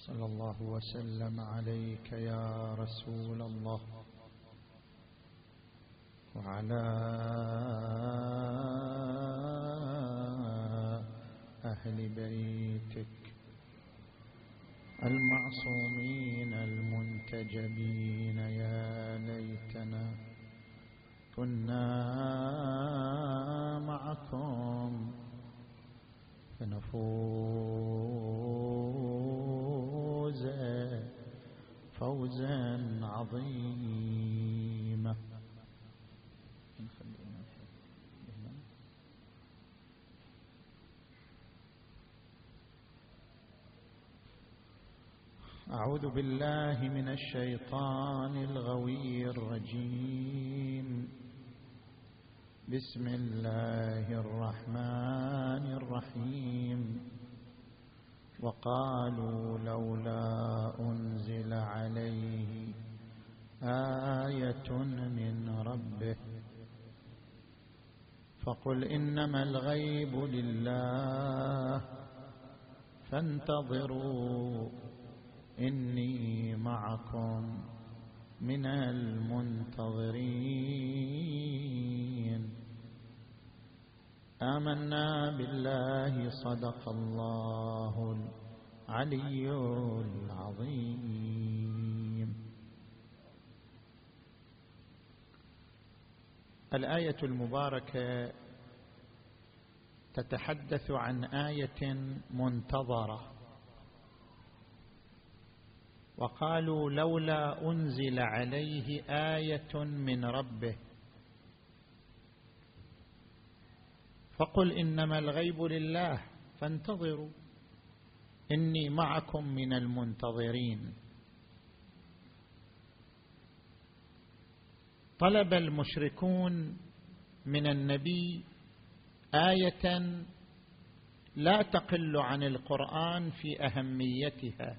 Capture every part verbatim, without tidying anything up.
صلى الله وسلم عليك يا رسول الله وعلى أهل بيتك المعصومين المنتجبين. يا ليتنا كنا معكم فنفوز فوزا عظيما. أعوذ بالله من الشيطان الغوي الرجيم. بسم الله الرحمن الرحيم. وقالوا لولا أنزل عليه آية من ربه فقل إنما الغيب لله فانتظروا إني معكم من المنتظرين. آمنا بالله صدق الله العلي العظيم. الآية المباركة تتحدث عن آية منتظرة. وقالوا لولا أنزل عليه آية من ربه فقل إنما الغيب لله فانتظروا إني معكم من المنتظرين. طلب المشركون من النبي آية لا تقل عن القرآن في أهميتها،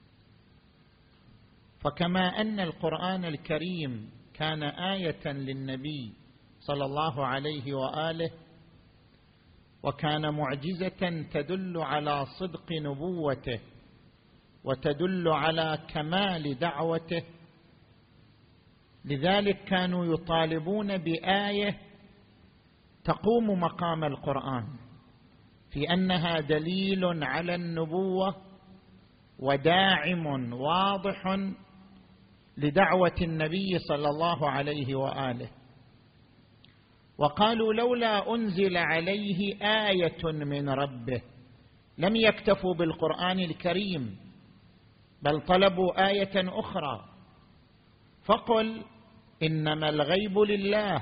فكما أن القرآن الكريم كان آية للنبي صلى الله عليه وآله وكان معجزة تدل على صدق نبوته وتدل على كمال دعوته، لذلك كانوا يطالبون بآية تقوم مقام القرآن في أنها دليل على النبوة وداعم واضح لدعوة النبي صلى الله عليه وآله. وقالوا لولا أنزل عليه آية من ربه. لم يكتفوا بالقرآن الكريم بل طلبوا آية أخرى. فقل إنما الغيب لله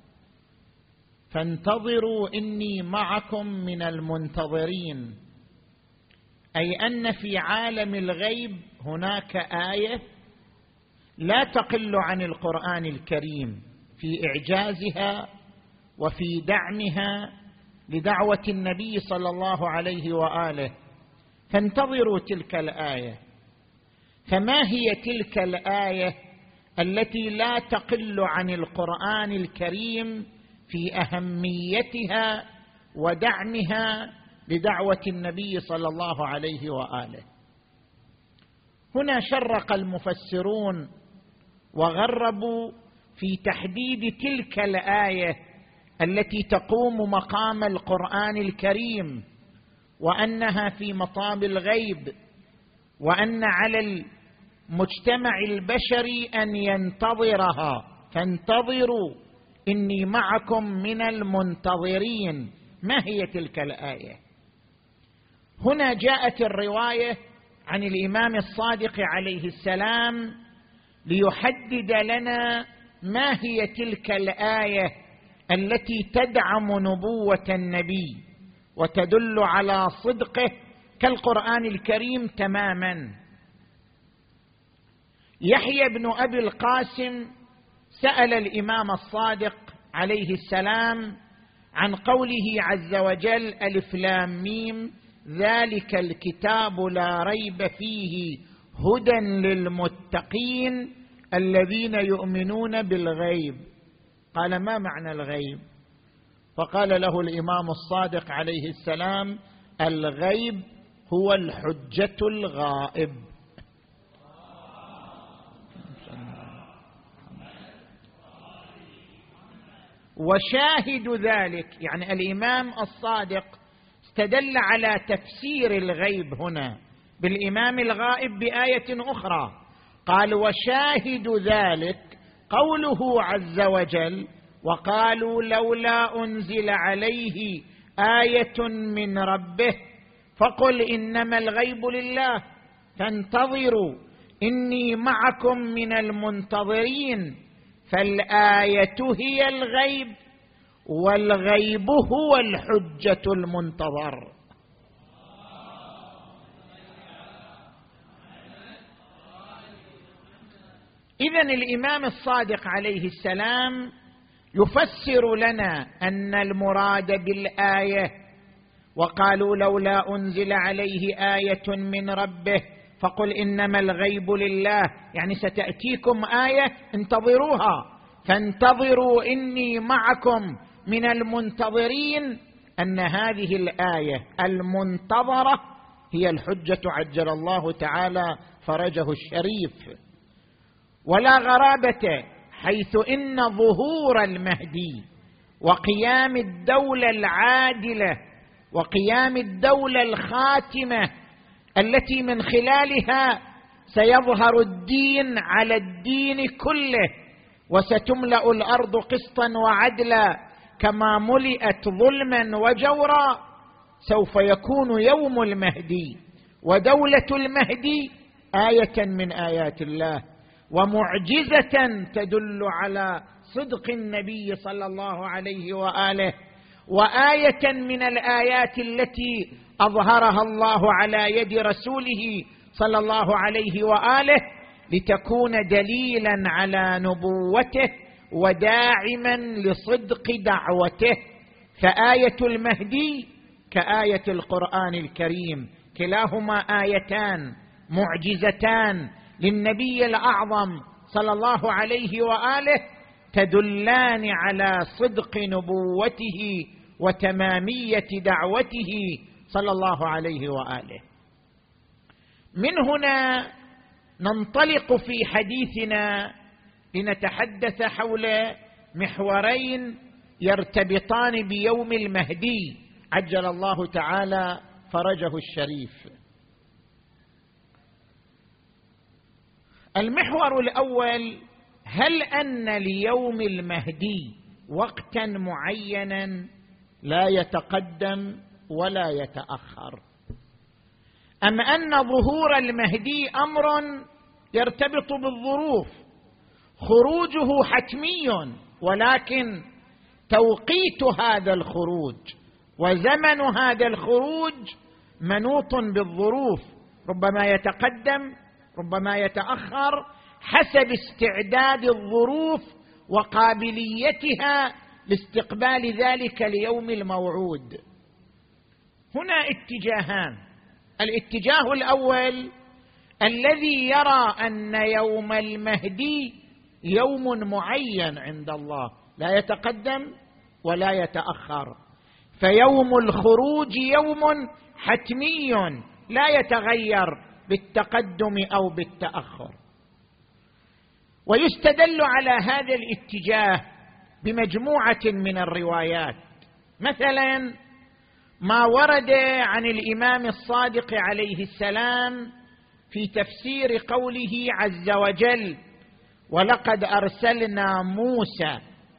فانتظروا إني معكم من المنتظرين، أي أن في عالم الغيب هناك آية لا تقل عن القرآن الكريم في إعجازها وفي دعمها لدعوة النبي صلى الله عليه وآله، فانتظروا تلك الآية. فما هي تلك الآية التي لا تقل عن القرآن الكريم في أهميتها ودعمها لدعوة النبي صلى الله عليه وآله؟ هنا شرق المفسرون وغربوا في تحديد تلك الآية التي تقوم مقام القرآن الكريم، وأنها في مطاب الغيب، وأن على المجتمع البشري أن ينتظرها. فانتظروا إني معكم من المنتظرين. ما هي تلك الآية؟ هنا جاءت الرواية عن الإمام الصادق عليه السلام ليحدد لنا ما هي تلك الآية التي تدعم نبوة النبي وتدل على صدقه كالقرآن الكريم تماما. يحيى بن أبي القاسم سأل الإمام الصادق عليه السلام عن قوله عز وجل ألف لام ميم ذلك الكتاب لا ريب فيه هدى للمتقين الذين يؤمنون بالغيب. قال ما معنى الغيب؟ فقال له الإمام الصادق عليه السلام الغيب هو الحجة الغائب. وشاهد ذلك، يعني الإمام الصادق استدل على تفسير الغيب هنا بالإمام الغائب بآية أخرى، قال وشاهد ذلك قوله عز وجل: وقالوا لولا أنزل عليه آية من ربه فقل إنما الغيب لله فانتظروا إني معكم من المنتظرين. فالآية هي الغيب، والغيب هو الحجة المنتظر. إذن الإمام الصادق عليه السلام يفسر لنا أن المراد بالآية وقالوا لولا أنزل عليه آية من ربه فقل إنما الغيب لله، يعني ستأتيكم آية انتظروها، فانتظروا إني معكم من المنتظرين. أن هذه الآية المنتظرة هي الحجة عجل الله تعالى فرجه الشريف. ولا غرابة، حيث إن ظهور المهدي وقيام الدولة العادلة وقيام الدولة الخاتمة التي من خلالها سيظهر الدين على الدين كله وستملأ الأرض قسطا وعدلا كما ملئت ظلما وجورا، سوف يكون يوم المهدي ودولة المهدي آية من آيات الله ومعجزة تدل على صدق النبي صلى الله عليه وآله، وآية من الآيات التي أظهرها الله على يد رسوله صلى الله عليه وآله لتكون دليلا على نبوته وداعما لصدق دعوته. فآية المهدي كآية القرآن الكريم، كلاهما آيتان معجزتان للنبي الأعظم صلى الله عليه وآله تدلان على صدق نبوته وتمامية دعوته صلى الله عليه وآله. من هنا ننطلق في حديثنا لنتحدث حول محورين يرتبطان بيوم المهدي عجل الله تعالى فرجه الشريف. المحور الأول: هل أن ليوم المهدي وقتا معينا لا يتقدم ولا يتأخر، أم أن ظهور المهدي أمر يرتبط بالظروف، خروجه حتمي ولكن توقيت هذا الخروج وزمن هذا الخروج منوط بالظروف، ربما يتقدم ربما يتأخر حسب استعداد الظروف وقابليتها لاستقبال ذلك اليوم الموعود. هنا اتجاهان: الاتجاه الأول الذي يرى أن يوم المهدي يوم معين عند الله لا يتقدم ولا يتأخر، فيوم الخروج يوم حتمي لا يتغير بالتقدم أو بالتأخر. ويستدل على هذا الاتجاه بمجموعة من الروايات، مثلا ما ورد عن الإمام الصادق عليه السلام في تفسير قوله عز وجل: ولقد أرسلنا موسى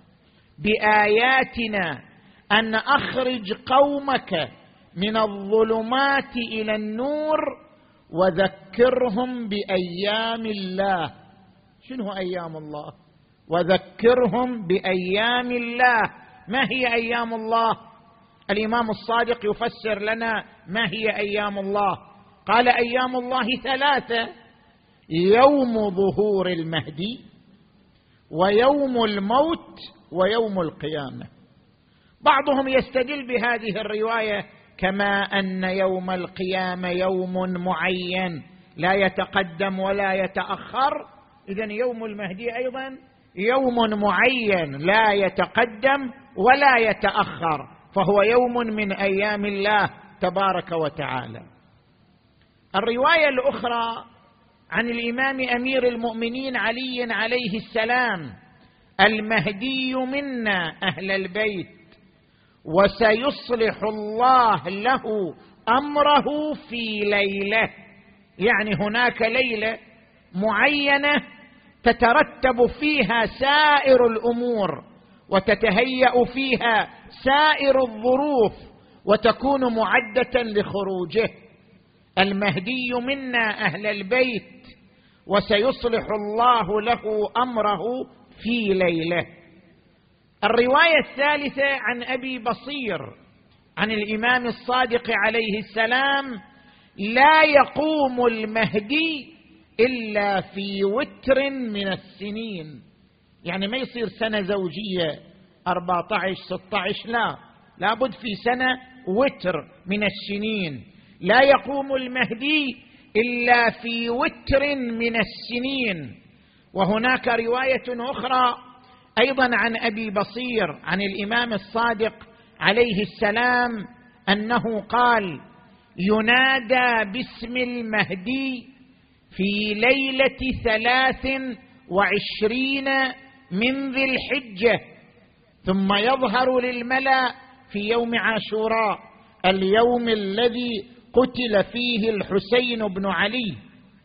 بآياتنا أن أخرج قومك من الظلمات إلى النور وذكرهم بأيام الله. شنو أيام الله؟ وذكرهم بأيام الله. ما هي أيام الله؟ الإمام الصادق يفسر لنا ما هي أيام الله. قال: أيام الله ثلاثة: يوم ظهور المهدي ويوم الموت ويوم القيامة. بعضهم يستدل بهذه الرواية كما أن يوم القيامة يوم معين لا يتقدم ولا يتأخر، إذن يوم المهدي أيضا يوم معين لا يتقدم ولا يتأخر، فهو يوم من أيام الله تبارك وتعالى. الرواية الأخرى عن الإمام أمير المؤمنين علي عليه السلام المهدي منا أهل البيت وسيصلح الله له أمره في ليلة، يعني هناك ليلة معينة تترتب فيها سائر الأمور وتتهيأ فيها سائر الظروف وتكون معدة لخروجه. المهدي منا أهل البيت وسيصلح الله له أمره في ليلة. الرواية الثالثة عن أبي بصير عن الإمام الصادق عليه السلام: لا يقوم المهدي إلا في وتر من السنين، يعني ما يصير سنة زوجية أربعة عشر ستة عشر، لا، لابد في سنة وتر من السنين. لا يقوم المهدي إلا في وتر من السنين. وهناك رواية أخرى أيضا عن أبي بصير عن الإمام الصادق عليه السلام أنه قال: ينادى باسم المهدي في ليلة ثلاث وعشرين من ذي الحجة، ثم يظهر للملأ في يوم عاشوراء، اليوم الذي قتل فيه الحسين بن علي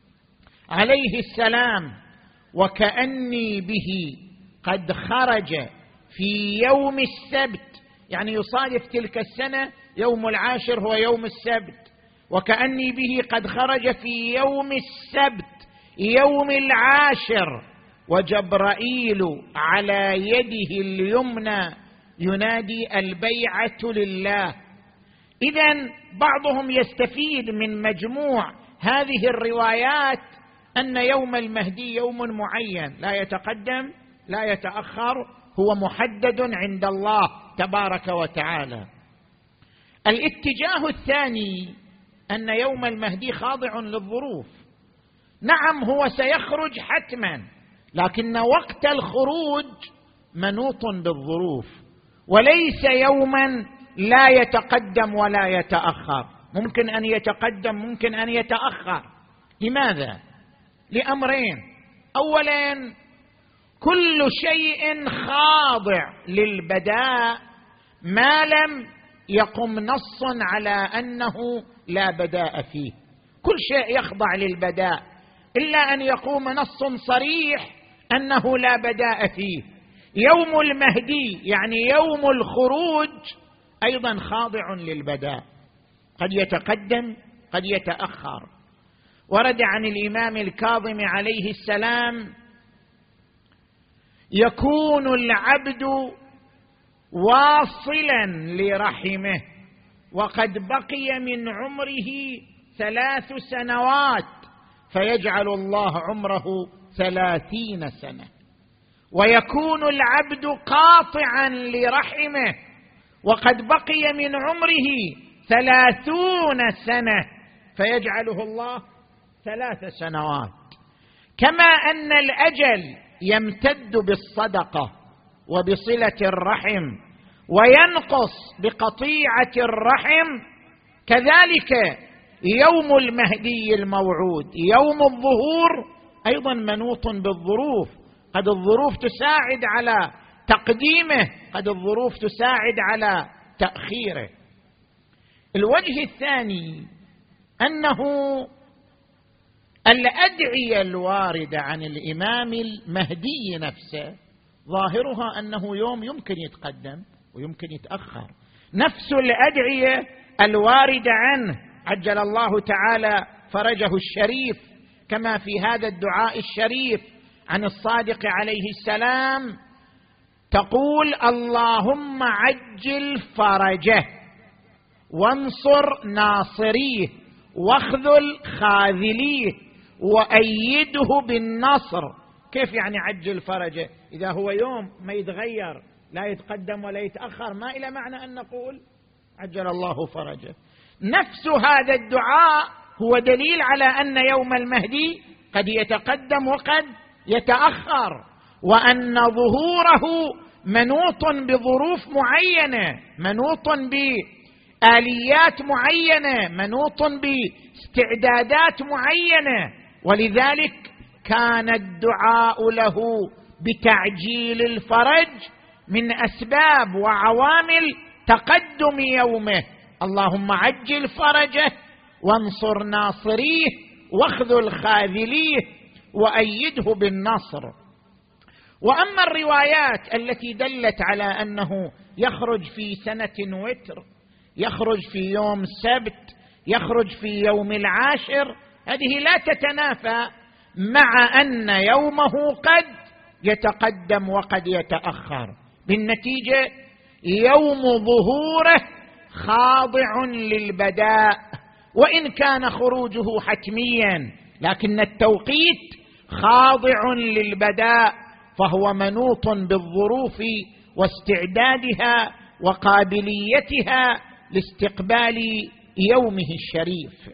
عليه السلام، وكأني به قد خرج في يوم السبت، يعني يصادف تلك السنة يوم العاشر هو يوم السبت، وكأني به قد خرج في يوم السبت يوم العاشر، وجبرائيل على يده اليمنى ينادي: البيعة لله. إذن بعضهم يستفيد من مجموع هذه الروايات أن يوم المهدي يوم معين، لا يتقدم لا يتأخر، هو محدد عند الله تبارك وتعالى. الاتجاه الثاني أن يوم المهدي خاضع للظروف. نعم، هو سيخرج حتما، لكن وقت الخروج منوط بالظروف، وليس يوما لا يتقدم ولا يتأخر، ممكن أن يتقدم ممكن أن يتأخر. لماذا؟ لأمرين: أولا، كل شيء خاضع للبداء ما لم يقم نص على أنه لا بداء فيه، كل شيء يخضع للبداء إلا أن يقوم نص صريح أنه لا بداء فيه. يوم المهدي يعني يوم الخروج أيضا خاضع للبداء، قد يتقدم قد يتأخر. ورد عن الإمام الكاظم عليه السلام: يكون العبد واصلا لرحمه وقد بقي من عمره ثلاث سنوات فيجعل الله عمره ثلاثين سنة، ويكون العبد قاطعا لرحمه وقد بقي من عمره ثلاثون سنة فيجعله الله ثلاث سنوات. كما أن الأجل يمتد بالصدقة وبصلة الرحم وينقص بقطيعة الرحم، كذلك يوم المهدي الموعود يوم الظهور أيضا منوط بالظروف، قد الظروف تساعد على تقديمه، قد الظروف تساعد على تأخيره. الوجه الثاني أنه الأدعية الواردة عن الإمام المهدي نفسه ظاهرها أنه يوم يمكن يتقدم ويمكن يتأخر، نفس الأدعية الواردة عنه عجل الله تعالى فرجه الشريف، كما في هذا الدعاء الشريف عن الصادق عليه السلام تقول: اللهم عجل فرجه وانصر ناصريه واخذل خاذليه وأيده بالنصر. كيف يعني عجل فرجه؟ إذا هو يوم ما يتغير لا يتقدم ولا يتأخر، ما إلى معنى أن نقول عجل الله فرجه. نفس هذا الدعاء هو دليل على أن يوم المهدي قد يتقدم وقد يتأخر، وأن ظهوره منوط بظروف معينة، منوط بآليات معينة، منوط باستعدادات معينة، ولذلك كان الدعاء له بتعجيل الفرج من أسباب وعوامل تقدم يومه. اللهم عجل فرجه وانصر ناصريه واخذل خاذليه وأيده بالنصر. وأما الروايات التي دلت على أنه يخرج في سنة وتر، يخرج في يوم سبت، يخرج في يوم العاشر، هذه لا تتنافى مع أن يومه قد يتقدم وقد يتأخر. بالنتيجة يوم ظهوره خاضع للبداء، وإن كان خروجه حتميا لكن التوقيت خاضع للبداء، فهو منوط بالظروف واستعدادها وقابليتها لاستقبال يومه الشريف.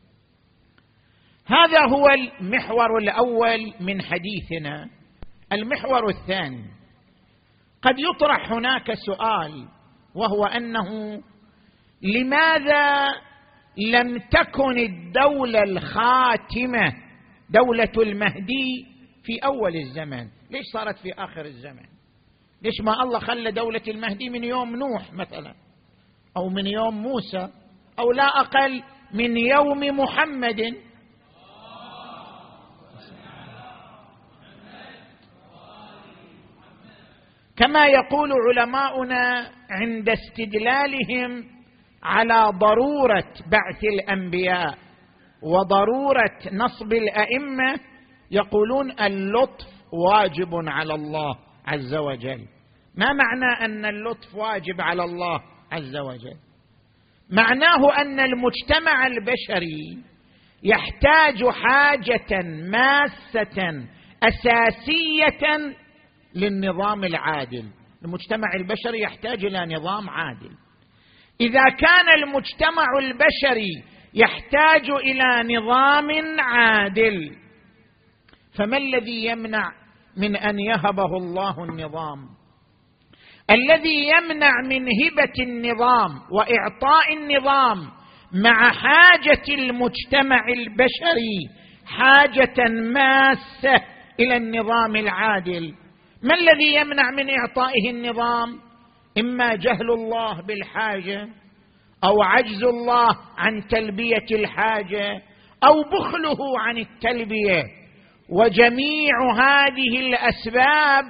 هذا هو المحور الأول من حديثنا. المحور الثاني، قد يطرح هناك سؤال، وهو أنه لماذا لم تكن الدولة الخاتمة دولة المهدي في أول الزمن؟ ليش صارت في آخر الزمن؟ ليش ما الله خلى دولة المهدي من يوم نوح مثلا، أو من يوم موسى، أو لا أقل من يوم محمد؟ كما يقول علماؤنا عند استدلالهم على ضرورة بعث الأنبياء وضرورة نصب الأئمة، يقولون اللطف واجب على الله عز وجل. ما معنى أن اللطف واجب على الله عز وجل؟ معناه أن المجتمع البشري يحتاج حاجة ماسة أساسية للنظام العادل. المجتمع البشري يحتاج إلى نظام عادل. إذا كان المجتمع البشري يحتاج إلى نظام عادل، فما الذي يمنع من أن يهبه الله النظام؟ الذي يمنع من هبة النظام وإعطاء النظام مع حاجة المجتمع البشري حاجة ماسة إلى النظام العادل، ما الذي يمنع من إعطائه النظام؟ إما جهل الله بالحاجة، أو عجز الله عن تلبية الحاجة، أو بخله عن التلبية. وجميع هذه الأسباب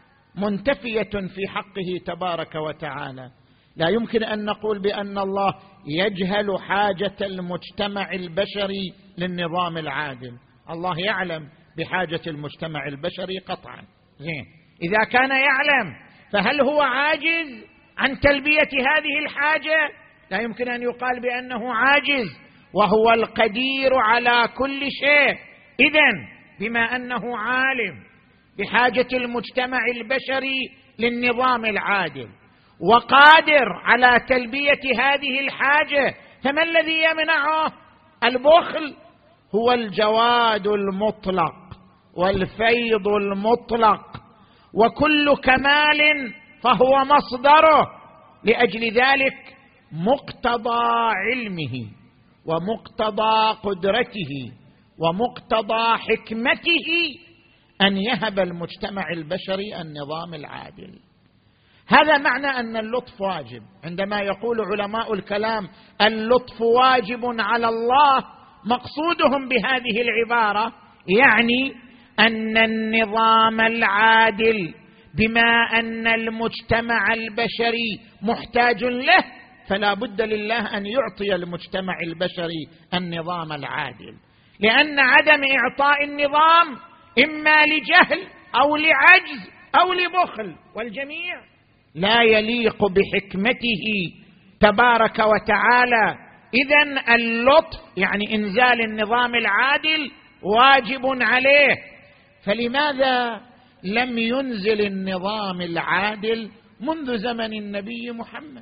منتفية في حقه تبارك وتعالى. لا يمكن أن نقول بأن الله يجهل حاجة المجتمع البشري للنظام العادل. الله يعلم بحاجة المجتمع البشري قطعا. زين، إذا كان يعلم فهل هو عاجز عن تلبية هذه الحاجة؟ لا يمكن أن يقال بأنه عاجز، وهو القدير على كل شيء. إذن بما أنه عالم بحاجة المجتمع البشري للنظام العادل وقادر على تلبية هذه الحاجة، فما الذي يمنعه؟ البخل. هو الجواد المطلق والفيض المطلق، وكل كمال فهو مصدره. لأجل ذلك مقتضى علمه ومقتضى قدرته ومقتضى حكمته أن يهب المجتمع البشري النظام العادل. هذا معنى أن اللطف واجب. عندما يقول علماء الكلام اللطف واجب على الله، مقصودهم بهذه العبارة يعني أن النظام العادل بما أن المجتمع البشري محتاج له، فلا بد لله أن يعطي المجتمع البشري النظام العادل، لأن عدم إعطاء النظام إما لجهل أو لعجز أو لبخل، والجميع لا يليق بحكمته تبارك وتعالى. إذن اللطف يعني إنزال النظام العادل واجب عليه. فلماذا لم ينزل النظام العادل منذ زمن النبي محمد؟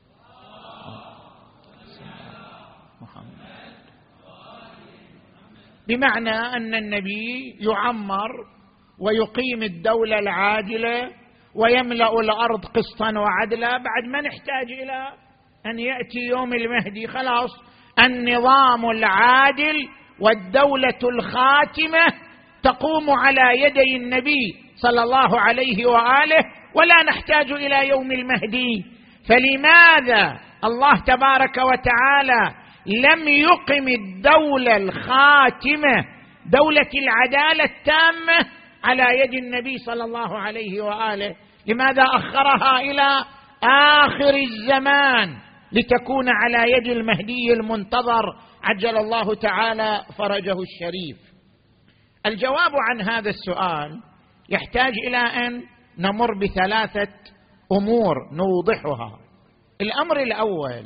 بمعنى أن النبي يعمر ويقيم الدولة العادلة ويملأ الأرض قسطا وعدلا، بعد ما نحتاج إلى أن يأتي يوم المهدي. خلاص النظام العادل والدولة الخاتمة تقوم على يدي النبي صلى الله عليه وآله، ولا نحتاج إلى يوم المهدي. فلماذا الله تبارك وتعالى لم يقم الدولة الخاتمة، دولة العدالة التامة، على يد النبي صلى الله عليه وآله؟ لماذا أخرها إلى آخر الزمان لتكون على يد المهدي المنتظر عجل الله تعالى فرجه الشريف؟ الجواب عن هذا السؤال يحتاج إلى أن نمر بثلاثة أمور نوضحها. الأمر الأول،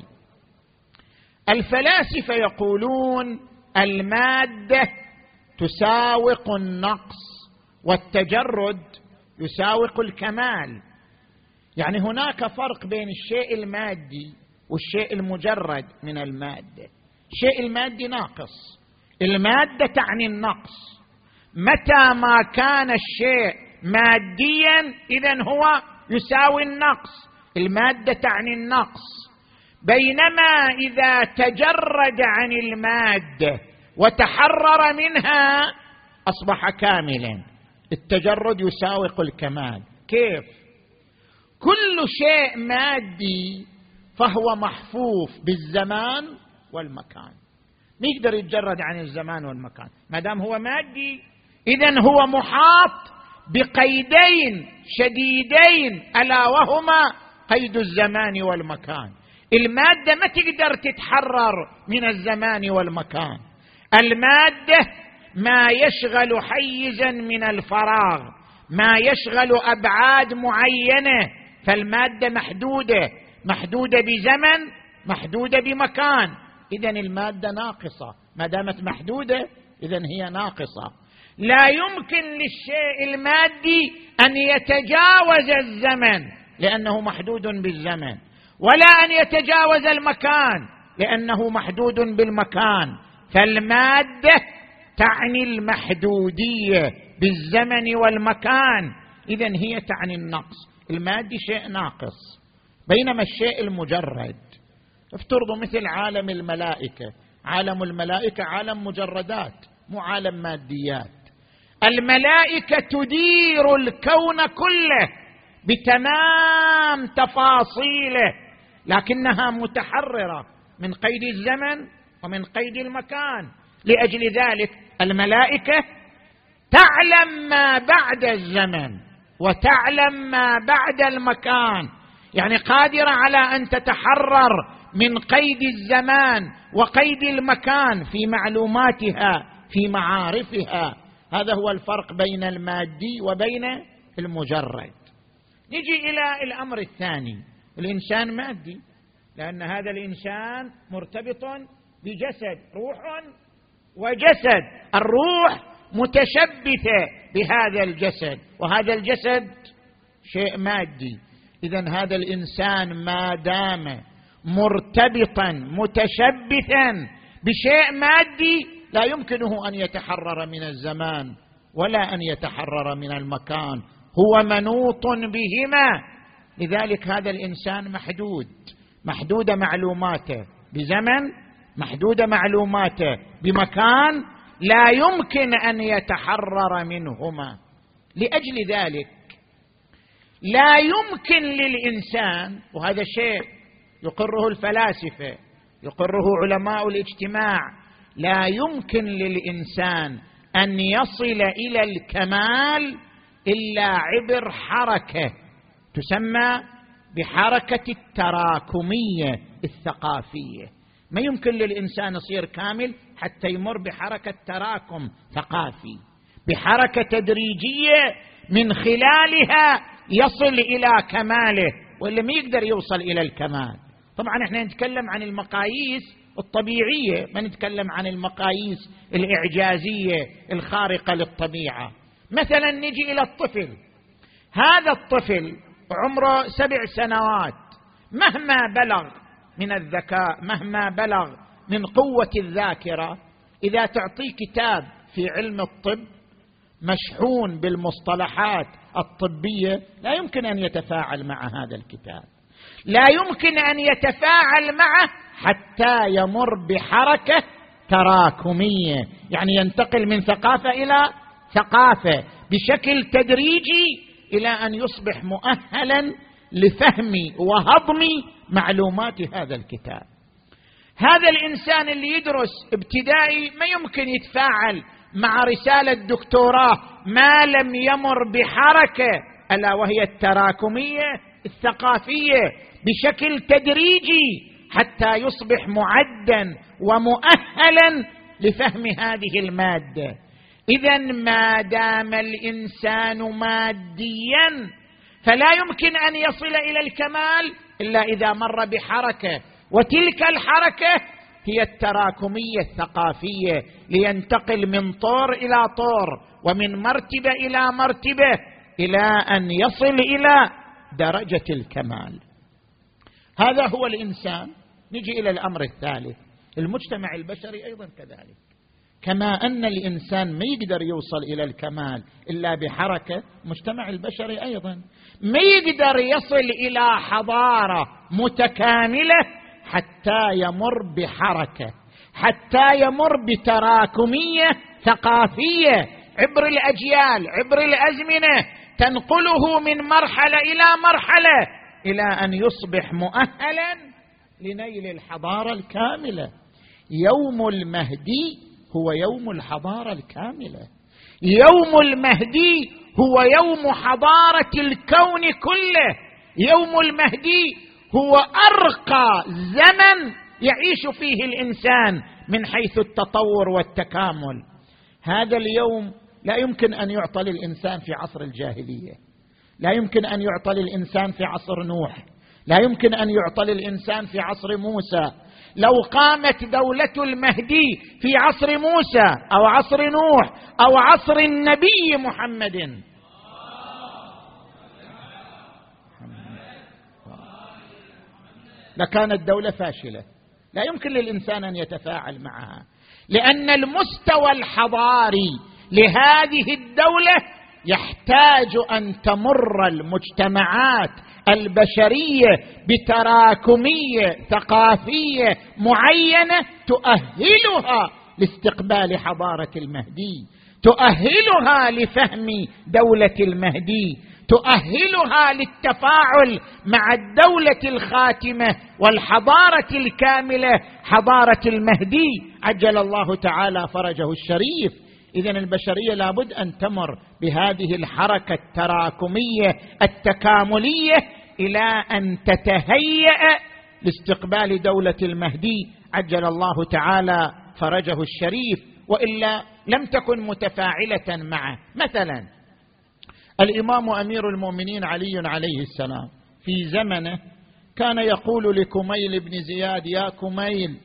الفلاسفة يقولون المادة تساوق النقص والتجرد يساوق الكمال. يعني هناك فرق بين الشيء المادي والشيء المجرد من المادة. الشيء المادي ناقص، المادة تعني النقص. متى ما كان الشيء ماديا إذن هو يساوي النقص، المادة تعني النقص. بينما إذا تجرد عن المادة وتحرر منها أصبح كاملا. التجرد يساوق الكمال. كيف؟ كل شيء مادي فهو محفوف بالزمان والمكان، ما يقدر يتجرد عن الزمان والمكان. ما دام هو مادي إذن هو محاط بقيدين شديدين، ألا وهما قيد الزمان والمكان. المادة ما تقدر تتحرر من الزمان والمكان. المادة ما يشغل حيزا من الفراغ، ما يشغل أبعاد معينة. فالمادة محدودة، محدودة بزمن، محدودة بمكان. إذن المادة ناقصة، ما دامت محدودة إذن هي ناقصة. لا يمكن للشيء المادي أن يتجاوز الزمن لأنه محدود بالزمن، ولا أن يتجاوز المكان لأنه محدود بالمكان. فالمادة تعني المحدودية بالزمن والمكان، إذن هي تعني النقص. المادي شيء ناقص، بينما الشيء المجرد، افترضوا مثل عالم الملائكة. عالم الملائكة عالم مجردات مو عالم ماديات. الملائكة تدير الكون كله بتمام تفاصيله، لكنها متحررة من قيد الزمن ومن قيد المكان. لأجل ذلك الملائكة تعلم ما بعد الزمن وتعلم ما بعد المكان، يعني قادرة على أن تتحرر من قيد الزمان وقيد المكان في معلوماتها في معارفها. هذا هو الفرق بين المادي وبين المجرد. نجي إلى الأمر الثاني، الإنسان مادي لأن هذا الإنسان مرتبط بجسد، روح وجسد. الروح متشبثة بهذا الجسد وهذا الجسد شيء مادي. إذن هذا الإنسان ما دام مرتبطا متشبثا بشيء مادي لا يمكنه أن يتحرر من الزمان ولا أن يتحرر من المكان، هو منوط بهما. لذلك هذا الإنسان محدود، محدود معلوماته بزمن، محدود معلوماته بمكان، لا يمكن أن يتحرر منهما. لأجل ذلك لا يمكن للإنسان، وهذا شيء يقره الفلاسفة يقره علماء الاجتماع، لا يمكن للإنسان أن يصل إلى الكمال إلا عبر حركة تسمى بحركة التراكمية الثقافية. ما يمكن للإنسان يصير كامل حتى يمر بحركة تراكم ثقافي، بحركة تدريجية من خلالها يصل إلى كماله، وإلا ما يقدر يوصل إلى الكمال. طبعا احنا نتكلم عن المقاييس الطبيعية، ما نتكلم عن المقاييس الإعجازية الخارقة للطبيعة. مثلا نجي إلى الطفل، هذا الطفل عمره سبع سنوات، مهما بلغ من الذكاء، مهما بلغ من قوة الذاكرة، إذا تعطيه كتاب في علم الطب مشحون بالمصطلحات الطبية لا يمكن أن يتفاعل مع هذا الكتاب، لا يمكن أن يتفاعل معه حتى يمر بحركة تراكمية، يعني ينتقل من ثقافة إلى ثقافة، بشكل تدريجي إلى أن يصبح مؤهلا لفهم وهضم معلومات هذا الكتاب. هذا الإنسان اللي يدرس ابتدائي ما يمكن يتفاعل مع رسالة دكتوراه ما لم يمر بحركة ألا وهي التراكمية الثقافية بشكل تدريجي حتى يصبح معدا ومؤهلا لفهم هذه المادة. إذن ما دام الإنسان ماديا فلا يمكن أن يصل إلى الكمال إلا إذا مر بحركة، وتلك الحركة هي التراكمية الثقافية، لينتقل من طور إلى طور ومن مرتبة إلى مرتبة إلى أن يصل إلى درجة الكمال. هذا هو الإنسان. نجي إلى الأمر الثالث، المجتمع البشري أيضا كذلك. كما أن الإنسان ما يقدر يوصل إلى الكمال إلا بحركة، مجتمع البشري أيضا ما يقدر يصل إلى حضارة متكاملة حتى يمر بحركة، حتى يمر بتراكمية ثقافية عبر الأجيال، عبر الأزمنة، تنقله من مرحلة إلى مرحلة إلى أن يصبح مؤهلا لنيل الحضارة الكاملة. يوم المهدي هو يوم الحضارة الكاملة، يوم المهدي هو يوم حضارة الكون كله، يوم المهدي هو أرقى زمن يعيش فيه الإنسان من حيث التطور والتكامل. هذا اليوم لا يمكن أن يعطى للإنسان في عصر الجاهلية، لا يمكن أن يعطى للإنسان في عصر نوح، لا يمكن أن يعطى للإنسان في عصر موسى. لو قامت دولة المهدي في عصر موسى أو عصر نوح أو عصر النبي محمد لكانت دولة فاشلة، لا يمكن للإنسان أن يتفاعل معها، لأن المستوى الحضاري لهذه الدولة يحتاج أن تمر المجتمعات البشرية بتراكمية ثقافية معينة تؤهلها لاستقبال حضارة المهدي، تؤهلها لفهم دولة المهدي، تؤهلها للتفاعل مع الدولة الخاتمة والحضارة الكاملة حضارة المهدي عجل الله تعالى فرجه الشريف. إذن البشرية لابد أن تمر بهذه الحركة التراكمية التكاملية إلى أن تتهيأ لاستقبال دولة المهدي عجل الله تعالى فرجه الشريف، وإلا لم تكن متفاعلة معه. مثلا الإمام أمير المؤمنين علي عليه السلام في زمنه كان يقول لكميل بن زياد: يا كميل،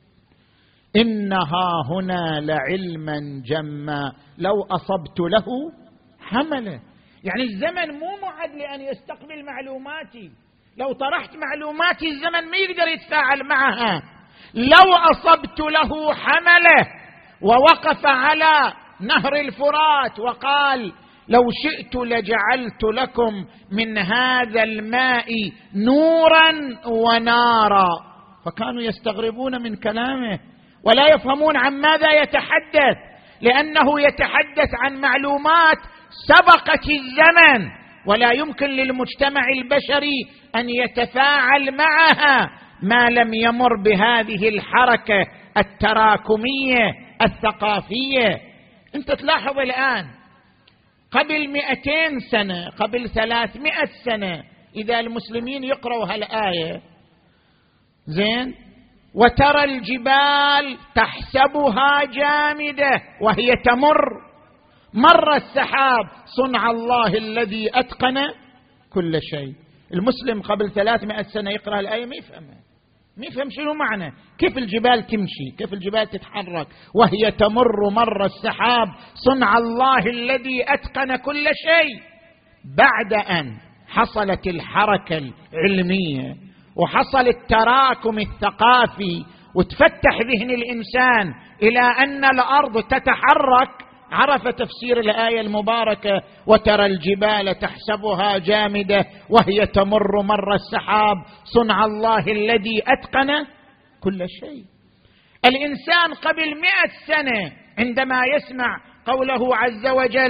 إنها هنا لعلما جما لو أصبت له حمله. يعني الزمن مو معد لأن يستقبل معلوماتي، لو طرحت معلوماتي الزمن ما يقدر يتفاعل معها. لو أصبت له حمله ووقف على نهر الفرات وقال: لو شئت لجعلت لكم من هذا الماء نورا ونارا، فكانوا يستغربون من كلامه ولا يفهمون عن ماذا يتحدث، لأنه يتحدث عن معلومات سبقت الزمن ولا يمكن للمجتمع البشري أن يتفاعل معها ما لم يمر بهذه الحركة التراكمية الثقافية. أنت تلاحظ الآن قبل مئتين سنة، قبل ثلاثمائة سنة، إذا المسلمين يقرأوا هالآية زين: وترى الجبال تحسبها جامدة وهي تمر مر السحاب صنع الله الذي أتقن كل شيء. المسلم قبل ثلاثمائة سنة يقرأ الآية ما يفهمها، ما يفهم شنو معنى، كيف الجبال تمشي، كيف الجبال تتحرك وهي تمر مر السحاب صنع الله الذي أتقن كل شيء. بعد أن حصلت الحركة العلمية وحصل التراكم الثقافي وتفتح ذهن الإنسان إلى أن الأرض تتحرك، عرف تفسير الآية المباركة: وترى الجبال تحسبها جامدة وهي تمر مر السحاب صنع الله الذي أتقن كل شيء. الإنسان قبل مئة سنة عندما يسمع قوله عز وجل: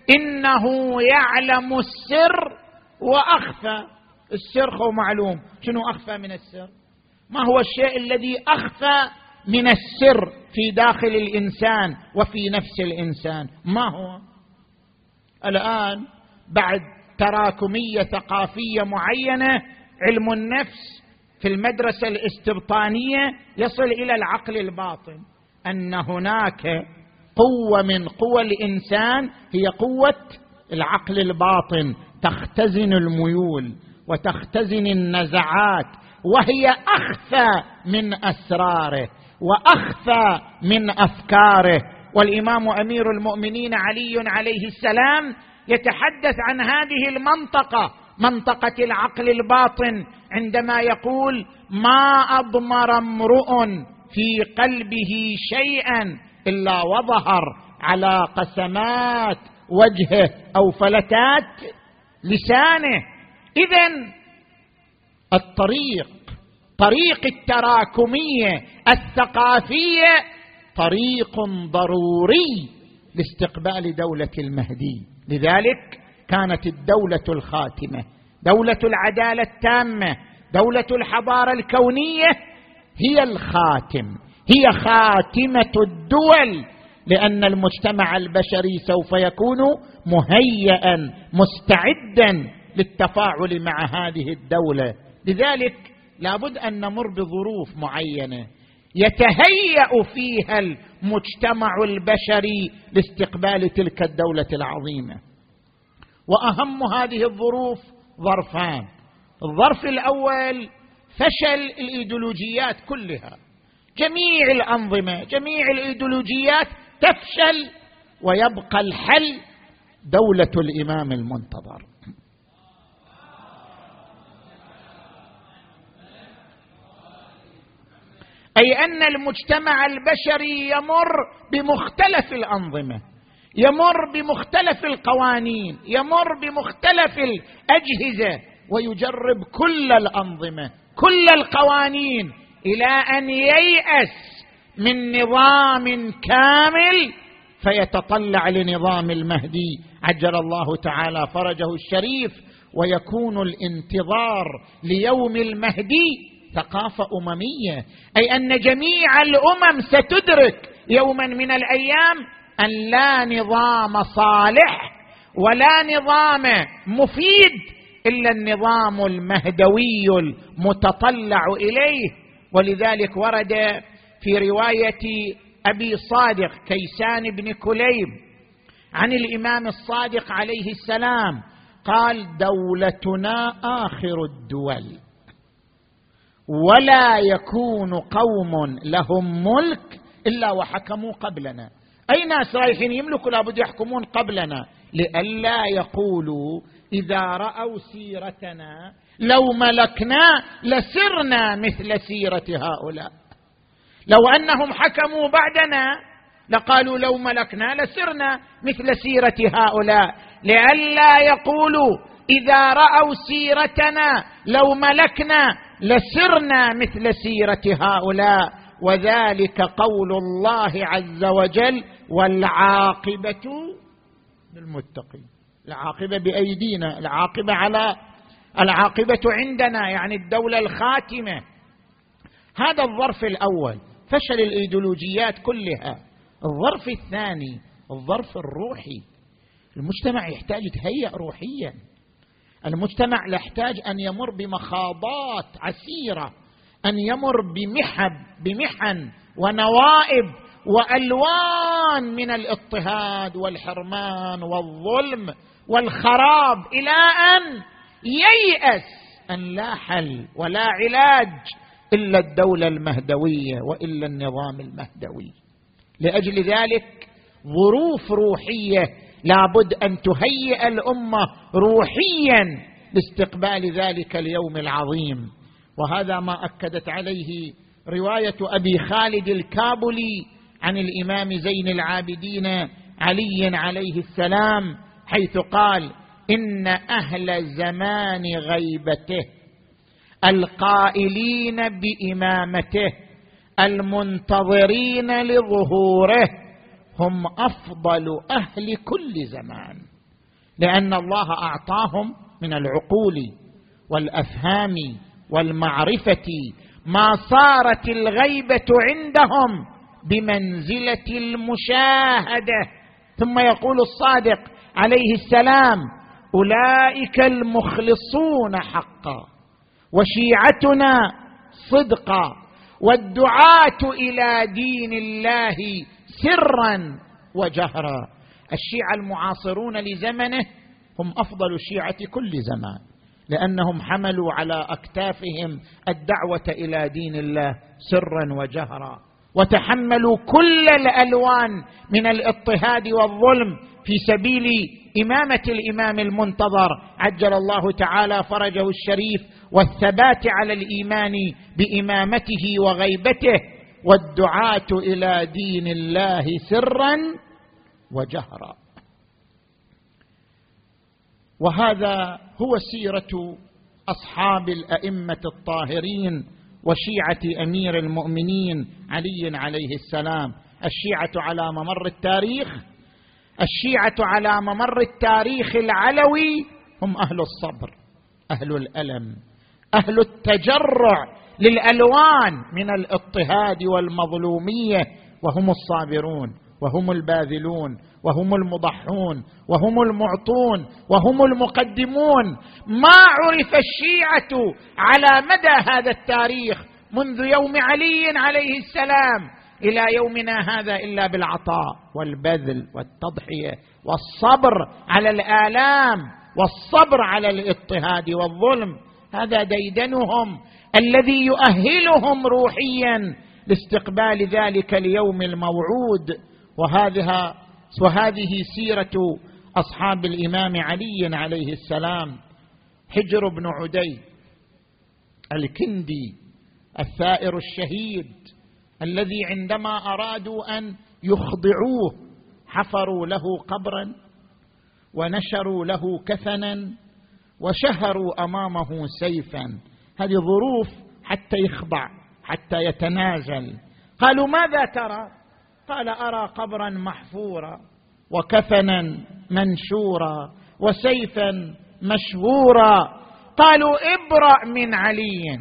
إنه يعلم السر وأخفى. السر هو معلوم، شنو أخفى من السر؟ ما هو الشيء الذي أخفى من السر في داخل الإنسان وفي نفس الإنسان؟ ما هو؟ الآن بعد تراكمية ثقافية معينة، علم النفس في المدرسة الاستبطانية يصل إلى العقل الباطن، أن هناك قوة من قوى الإنسان هي قوة العقل الباطن، تختزن الميول وتختزن النزعات، وهي أخفى من أسراره وأخفى من أفكاره. والإمام أمير المؤمنين علي عليه السلام يتحدث عن هذه المنطقة، منطقة العقل الباطن، عندما يقول: ما أضمر امرؤ في قلبه شيئا إلا وظهر على قسمات وجهه أو فلتات لسانه. إذن الطريق، طريق التراكمية الثقافية، طريق ضروري لاستقبال دولة المهدي. لذلك كانت الدولة الخاتمة، دولة العدالة التامة، دولة الحضارة الكونية، هي الخاتم، هي خاتمة الدول، لأن المجتمع البشري سوف يكون مهيئا مستعدا للتفاعل مع هذه الدولة. لذلك لابد أن نمر بظروف معينة يتهيأ فيها المجتمع البشري لاستقبال تلك الدولة العظيمة. وأهم هذه الظروف ظرفان. الظرف الأول فشل الإيديولوجيات كلها، جميع الأنظمة، جميع الإيديولوجيات تفشل، ويبقى الحل دولة الإمام المنتظر. أي أن المجتمع البشري يمر بمختلف الأنظمة، يمر بمختلف القوانين، يمر بمختلف الأجهزة، ويجرب كل الأنظمة كل القوانين إلى أن ييأس من نظام كامل فيتطلع لنظام المهدي عجل الله تعالى فرجه الشريف، ويكون الانتظار ليوم المهدي ثقافة أممية. أي أن جميع الأمم ستدرك يوما من الأيام أن لا نظام صالح ولا نظام مفيد إلا النظام المهدوي المتطلع إليه. ولذلك ورد في رواية أبي صادق كيسان بن كليب عن الإمام الصادق عليه السلام قال: دولتنا آخر الدول، ولا يكون قوم لهم ملك إلا وحكموا قبلنا. أي ناس رايحين يملكوا لابد يحكمون قبلنا، لئلا يقولوا إذا رأوا سيرتنا لو ملكنا لسرنا مثل سيرة هؤلاء. لو أنهم حكموا بعدنا لقالوا لو ملكنا لسرنا مثل سيرة هؤلاء، لئلا يقولوا إذا رأوا سيرتنا لو ملكنا لسرنا مثل سيرة هؤلاء. وذلك قول الله عز وجل: والعاقبة للمتقين. العاقبة بأيدينا، العاقبة على العاقبة عندنا، يعني الدولة الخاتمة. هذا الظرف الأول، فشل الإيديولوجيات كلها. الظرف الثاني الظرف الروحي. المجتمع يحتاج يتهيأ روحيا، المجتمع يحتاج أن يمر بمخاضات عسيرة، أن يمر بمحب بمحن ونوائب وألوان من الاضطهاد والحرمان والظلم والخراب، إلى أن ييأس أن لا حل ولا علاج إلا الدولة المهدوية وإلا النظام المهدوي. لأجل ذلك ظروف روحية لابد أن تهيئ الأمة روحيا لاستقبال ذلك اليوم العظيم. وهذا ما أكدت عليه رواية أبي خالد الكابلي عن الإمام زين العابدين علي عليه السلام، حيث قال: إن أهل زمان غيبته القائلين بإمامته المنتظرين لظهوره هم أفضل أهل كل زمان. لأن الله أعطاهم من العقول والأفهام والمعرفة ما صارت الغيبة عندهم بمنزلة المشاهدة. ثم يقول الصادق عليه السلام: أولئك المخلصون حقا وشيعتنا صدقا والدعاة إلى دين الله سرا وجهرا. الشيعة المعاصرون لزمنه هم أفضل شيعة كل زمان، لأنهم حملوا على أكتافهم الدعوة إلى دين الله سرا وجهرا، وتحملوا كل الألوان من الاضطهاد والظلم في سبيل إمامة الإمام المنتظر عجل الله تعالى فرجه الشريف، والثبات على الإيمان بإمامته وغيبته، والدعاة إلى دين الله سرا وجهرا. وهذا هو سيرة أصحاب الأئمة الطاهرين وشيعة أمير المؤمنين علي عليه السلام. الشيعة على ممر التاريخ الشيعة على ممر التاريخ العلوي هم أهل الصبر، أهل الألم، أهل التجرع للألوان من الاضطهاد والمظلومية، وهم الصابرون وهم الباذلون وهم المضحون وهم المعطون وهم المقدمون. ما عرف الشيعة على مدى هذا التاريخ منذ يوم علي عليه السلام إلى يومنا هذا إلا بالعطاء والبذل والتضحية والصبر على الآلام والصبر على الاضطهاد والظلم. هذا ديدنهم الذي يؤهلهم روحيا لاستقبال ذلك اليوم الموعود. وهذه وهذه سيرة أصحاب الإمام علي عليه السلام. حجر بن عدي الكندي الثائر الشهيد الذي عندما أرادوا أن يخضعوه حفروا له قبرا ونشروا له كفنا وشهروا أمامه سيفا. هذه ظروف حتى يخضع، حتى يتنازل. قالوا: ماذا ترى؟ قال: أرى قبرا محفورا وكفنا منشورا وسيفا مشهورا. قالوا: ابرأ من علي،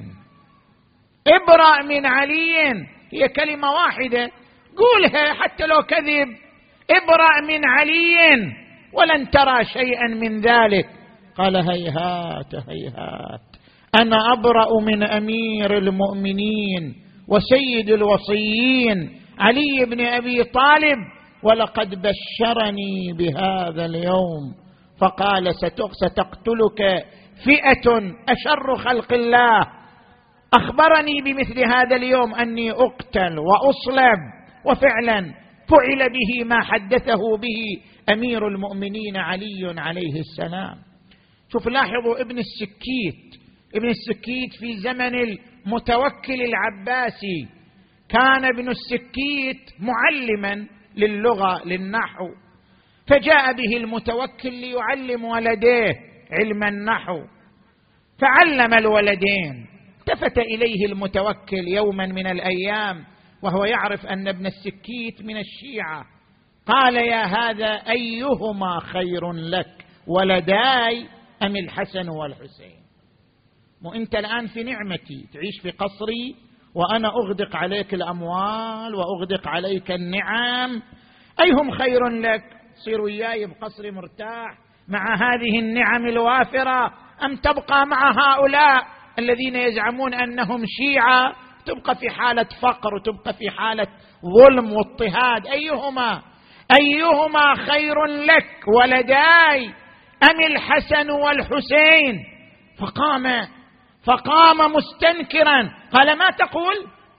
ابرأ من علي. هي كلمة واحدة قولها حتى لو كذب، ابرأ من علي ولن ترى شيئا من ذلك. قال: هيهات هيهات، أنا أبرأ من أمير المؤمنين وسيد الوصيين علي بن أبي طالب، ولقد بشرني بهذا اليوم فقال: ستقتلك فئة أشر خلق الله. أخبرني بمثل هذا اليوم أني أقتل وأصلب، وفعلا فعل به ما حدثه به أمير المؤمنين علي عليه السلام. شوف، لاحظوا ابن السكيت ابن السكيت في زمن المتوكل العباسي كان ابن السكيت معلما للغة للنحو، فجاء به المتوكل ليعلم ولديه علم النحو، فعلم الولدين. التفت إليه المتوكل يوما من الأيام وهو يعرف أن ابن السكيت من الشيعة، قال: يا هذا أيهما خير لك، ولداي أم الحسن والحسين؟ وأنت الآن في نعمتي تعيش في قصري وأنا أغدق عليك الأموال وأغدق عليك النعم، أيهم خير لك؟ صير وياي بقصري مرتاح مع هذه النعم الوافرة، أم تبقى مع هؤلاء الذين يزعمون أنهم شيعة، تبقى في حالة فقر وتبقى في حالة ظلم واضطهاد؟ أيهما أيهما خير لك، ولداي أم الحسن والحسين؟ فقام فقام مستنكرا قال: ما تقول؟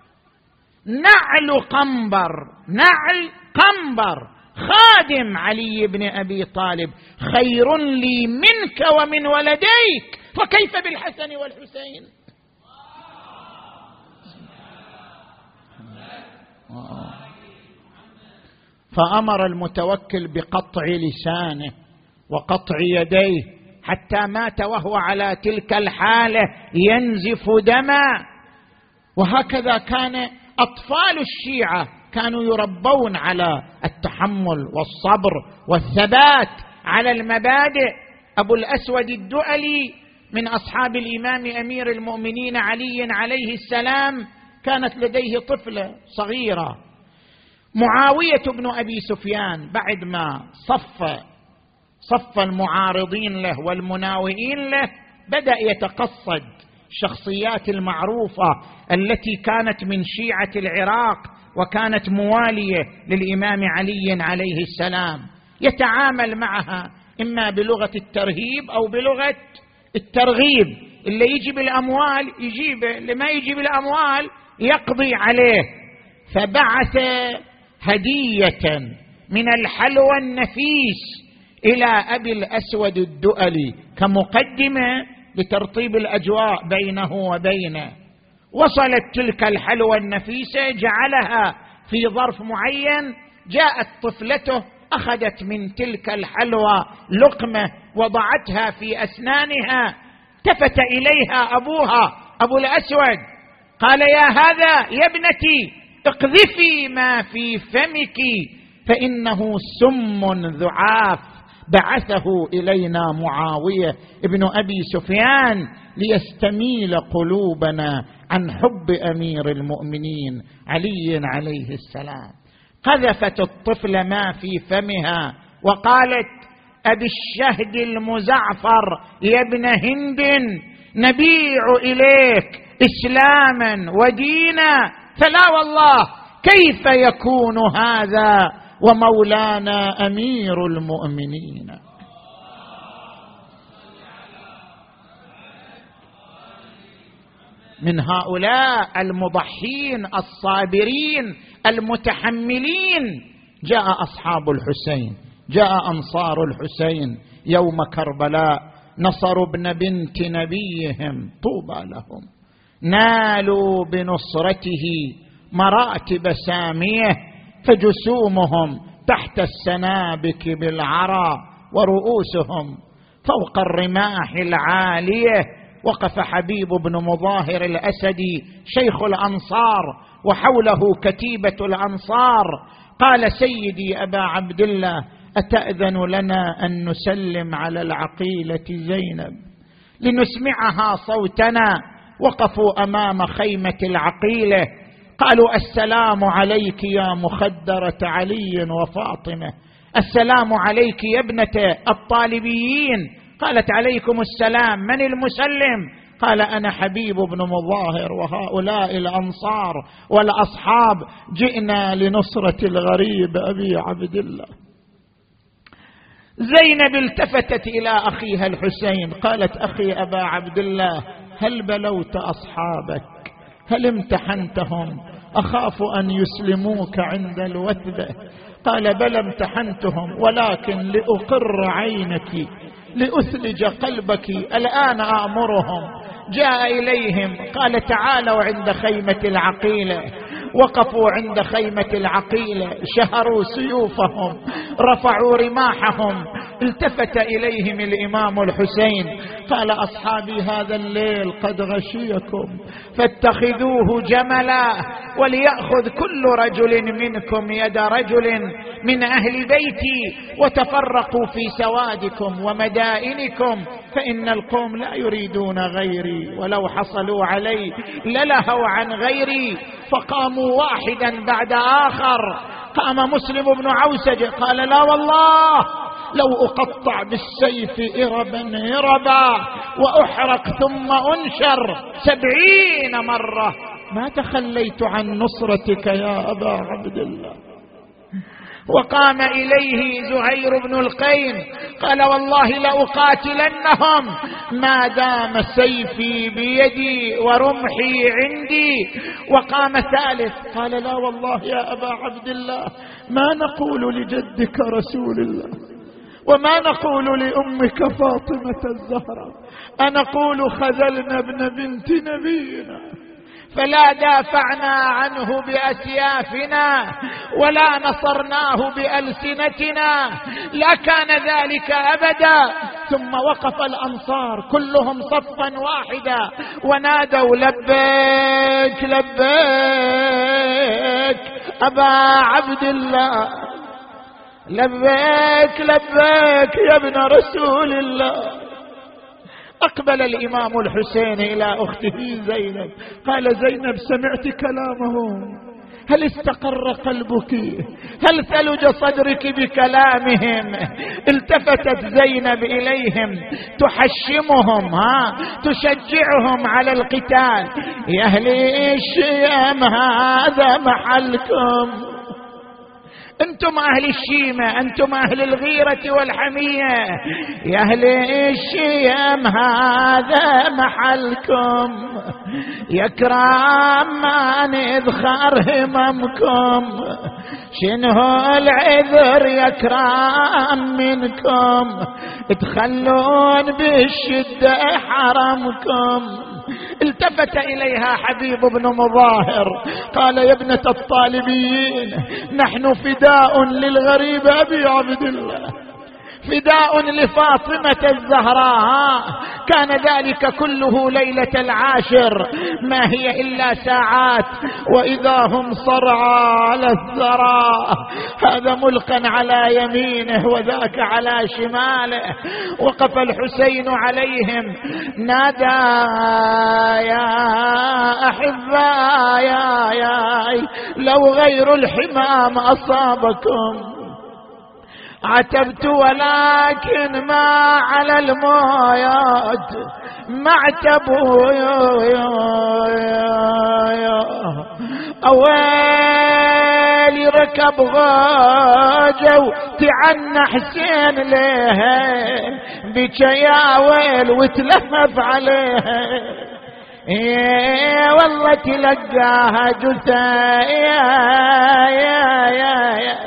نعل قنبر نعل قنبر خادم علي بن أبي طالب خير لي منك ومن ولديك، فكيف بالحسن والحسين؟ فأمر المتوكل بقطع لسانه وقطع يديه حتى مات وهو على تلك الحالة ينزف دما. وهكذا كان أطفال الشيعة كانوا يربون على التحمل والصبر والثبات على المبادئ. أبو الأسود الدؤلي من أصحاب الإمام أمير المؤمنين علي عليه السلام، كانت لديه طفلة صغيرة. معاوية بن أبي سفيان بعد ما صف صف المعارضين له والمناوئين له، بدأ يتقصد الشخصيات المعروفة التي كانت من شيعة العراق وكانت موالية للإمام علي عليه السلام، يتعامل معها إما بلغة الترهيب أو بلغة الترغيب. اللي يجي بالأموال يجيبه، اللي ما يجي بالأموال يقضي عليه. فبعث هدية من الحلوى النفيس إلى أبي الأسود الدؤلي كمقدمة لترطيب الأجواء بينه وبينه. وصلت تلك الحلوى النفيسة، جعلها في ظرف معين، جاءت طفلته أخذت من تلك الحلوى لقمة وضعتها في أسنانها، التفت إليها أبوها أبو الأسود قال: يا هذا يا ابنتي اقذفي ما في فمك فإنه سم ذعاف بعثه إلينا معاوية ابن أبي سفيان ليستميل قلوبنا عن حب أمير المؤمنين علي عليه السلام. قذفت الطفل ما في فمها وقالت: أبي الشهد المزعفر يا ابن هند، نبيع إليك إسلاما ودينا، فلا والله كيف يكون هذا ومولانا أمير المؤمنين. من هؤلاء المضحين الصابرين المتحملين جاء أصحاب الحسين، جاء أنصار الحسين يوم كربلاء، نصروا ابن بنت نبيهم طوبى لهم، نالوا بنصرته مراتب سامية، فجسومهم تحت السنابك بالعرى ورؤوسهم فوق الرماح العالية. وقف حبيب بن مظاهر الأسدي شيخ الأنصار وحوله كتيبة الأنصار، قال: سيدي أبا عبد الله، أتأذن لنا أن نسلم على العقيلة زينب لنسمعها صوتنا؟ وقفوا أمام خيمة العقيلة قالوا: السلام عليك يا مخدرة علي وفاطمة، السلام عليك يا ابنة الطالبيين. قالت: عليكم السلام، من المسلم؟ قال: أنا حبيب بن مظاهر وهؤلاء الأنصار والأصحاب جئنا لنصرة الغريب أبي عبد الله. زينب التفتت إلى أخيها الحسين قالت: أخي أبا عبد الله، هل بلوت أصحابك؟ هل امتحنتهم؟ أخاف أن يسلموك عند الوثبة. قال: بل امتحنتهم، ولكن لأقر عينك لأثلج قلبك، الآن آمرهم. جاء إليهم قال: تعالوا عند خيمة العقيلة. وقفوا عند خيمة العقيلة، شهروا سيوفهم، رفعوا رماحهم. التفت إليهم الإمام الحسين قال: أصحابي، هذا الليل قد غشيكم فاتخذوه جملا، وليأخذ كل رجل منكم يد رجل من أهل بيتي، وتفرقوا في سوادكم ومدائنكم، فإن القوم لا يريدون غيري، ولو حصلوا علي للهوا عن غيري. فقاموا واحدا بعد آخر. قام مسلم بن عوسج قال: لا والله، لو أقطع بالسيف إربا إربا وأحرق ثم أنشر سبعين مرة ما تخليت عن نصرتك يا أبا عبد الله. وقام إليه زهير بن القين قال: والله لأقاتلنهم ما دام سيفي بيدي ورمحي عندي. وقام ثالث قال: لا والله يا أبا عبد الله، ما نقول لجدك رسول الله وما نقول لأمك فاطمة الزهراء، أنقول خذلنا ابن بنت نبينا، فلا دافعنا عنه بأسيافنا ولا نصرناه بألسنتنا، لا كان ذلك أبدا. ثم وقف الأنصار كلهم صفا واحدا ونادوا: لبيك لبيك أبا عبد الله. لبيك لبيك يا ابن رسول الله. أقبل الإمام الحسين إلى أخته زينب، قال زينب سمعت كلامه، هل استقر قلبك؟ هل ثلج صدرك بكلامهم؟ التفتت زينب إليهم تحشمهم، ها تشجعهم على القتال. يا أهل الشيم هذا محلكم، أنتم أهل الشيمة، أنتم أهل الغيرة والحمية. يا أهل الشيم هذا محلكم، يا كرام ما نذخر هممكم، شنو العذر يا كرام منكم، تخلون بالشدة حرمكم. التفت إليها حبيب بن مظاهر قال يا ابنة الطالبين، نحن فداء للغريب أبي عبد الله، فداء لفاطمة الزهراء. كان ذلك كله ليلة العاشر، ما هي إلا ساعات وإذا هم صرعى على الثرى، هذا ملقا على يمينه وذاك على شماله. وقف الحسين عليهم نادى يا أحباء يا يا لو غير الحمام أصابكم، عتبت ولكن ما على المويات ما اعتبوا. أويلي ركب غاجوا تعنى حسين ليه، بكى يا ويل وتلهف عليه. ايه والله تلقاها جثة يا يا يا يا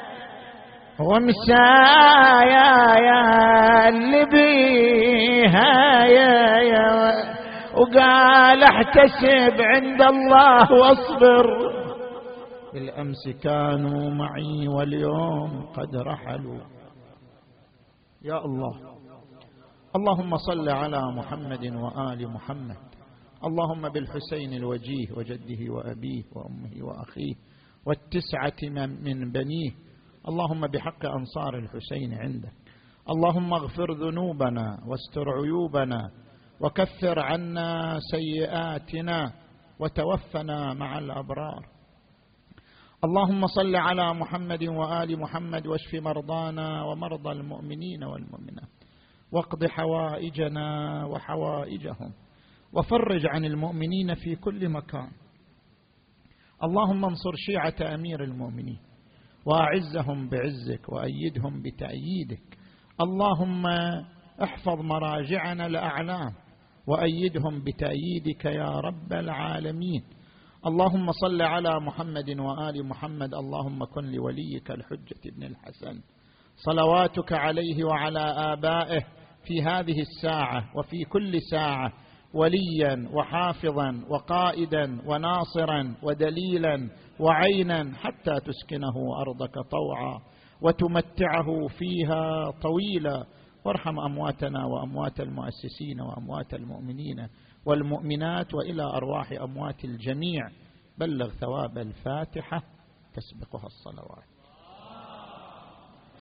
ومسايا يا اللي بيها يا يا، وقال احتسب عند الله واصبر، بالأمس كانوا معي واليوم قد رحلوا. يا الله، اللهم صل على محمد وآل محمد. اللهم بالحسين الوجيه وجده وأبيه وأمه وأخيه والتسعة من بنيه، اللهم بحق أنصار الحسين عندك. اللهم اغفر ذنوبنا واستر عيوبنا وكفر عنا سيئاتنا وتوفنا مع الأبرار. اللهم صل على محمد وآل محمد واشف مرضانا ومرضى المؤمنين والمؤمنات، واقض حوائجنا وحوائجهم، وفرج عن المؤمنين في كل مكان. اللهم انصر شيعة أمير المؤمنين وأعزهم بعزك وأيدهم بتأييدك. اللهم احفظ مراجعنا الأعلام وأيدهم بتأييدك يا رب العالمين. اللهم صل على محمد وآل محمد. اللهم كن لوليك الحجة بن الحسن صلواتك عليه وعلى آبائه في هذه الساعة وفي كل ساعة وليا وحافظا وقائدا وناصرا ودليلا وعينا، حتى تسكنه أرضك طوعا وتمتعه فيها طويلا. وارحم أمواتنا وأموات المؤسسين وأموات المؤمنين والمؤمنات، وإلى أرواح أموات الجميع بلغ ثواب الفاتحة تسبقها الصلوات.